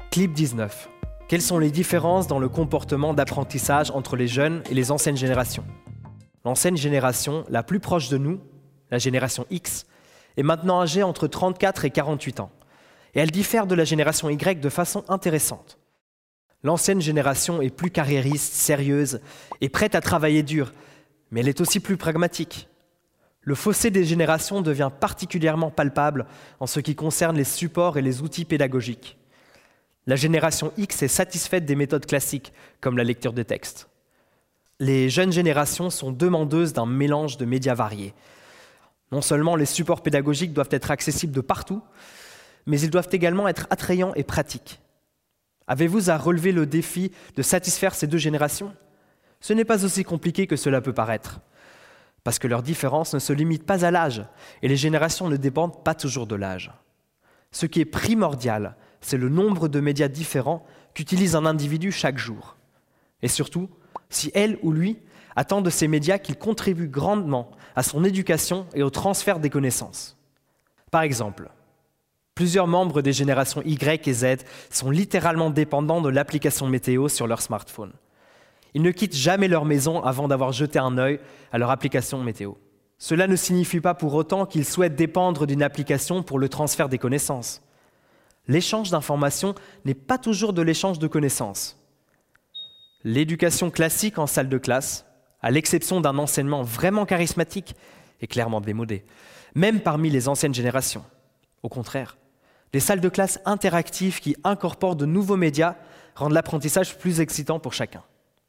Clip 19. Quelles sont les différences dans le comportement d'apprentissage entre les jeunes et les anciennes générations? L'ancienne génération, la plus proche de nous, la génération X, est maintenant âgée entre 34 et 48 ans. Et elle diffère de la génération Y de façon intéressante. L'ancienne génération est plus carriériste, sérieuse et prête à travailler dur, mais elle est aussi plus pragmatique. Le fossé des générations devient particulièrement palpable en ce qui concerne les supports et les outils pédagogiques. La génération X est satisfaite des méthodes classiques, comme la lecture de textes. Les jeunes générations sont demandeuses d'un mélange de médias variés. Non seulement les supports pédagogiques doivent être accessibles de partout, mais ils doivent également être attrayants et pratiques. Avez-vous à relever le défi de satisfaire ces deux générations? Ce n'est pas aussi compliqué que cela peut paraître, parce que leurs différences ne se limitent pas à l'âge, et les générations ne dépendent pas toujours de l'âge. Ce qui est primordial, c'est le nombre de médias différents qu'utilise un individu chaque jour. Et surtout, si elle ou lui attend de ces médias qu'ils contribuent grandement à son éducation et au transfert des connaissances. Par exemple, plusieurs membres des générations Y et Z sont littéralement dépendants de l'application météo sur leur smartphone. Ils ne quittent jamais leur maison avant d'avoir jeté un œil à leur application météo. Cela ne signifie pas pour autant qu'ils souhaitent dépendre d'une application pour le transfert des connaissances. L'échange d'informations n'est pas toujours de l'échange de connaissances. L'éducation classique en salle de classe, à l'exception d'un enseignement vraiment charismatique, est clairement démodée, même parmi les anciennes générations. Au contraire, les salles de classe interactives qui incorporent de nouveaux médias rendent l'apprentissage plus excitant pour chacun.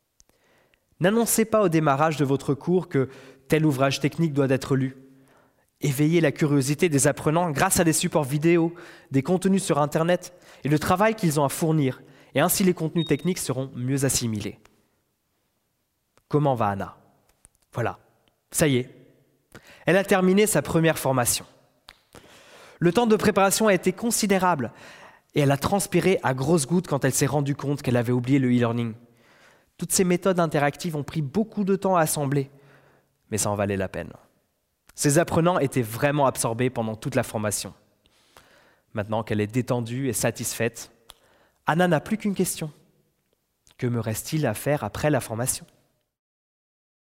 N'annoncez pas au démarrage de votre cours que tel ouvrage technique doit être lu. Éveillez la curiosité des apprenants grâce à des supports vidéo, des contenus sur Internet et le travail qu'ils ont à fournir, et ainsi les contenus techniques seront mieux assimilés. Comment va Anna? Voilà, ça y est, elle a terminé sa première formation. Le temps de préparation a été considérable et elle a transpiré à grosses gouttes quand elle s'est rendue compte qu'elle avait oublié le e-learning. Toutes ces méthodes interactives ont pris beaucoup de temps à assembler, mais ça en valait la peine. Ces apprenants étaient vraiment absorbés pendant toute la formation. Maintenant qu'elle est détendue et satisfaite, Anna n'a plus qu'une question. Que me reste-t-il à faire après la formation ?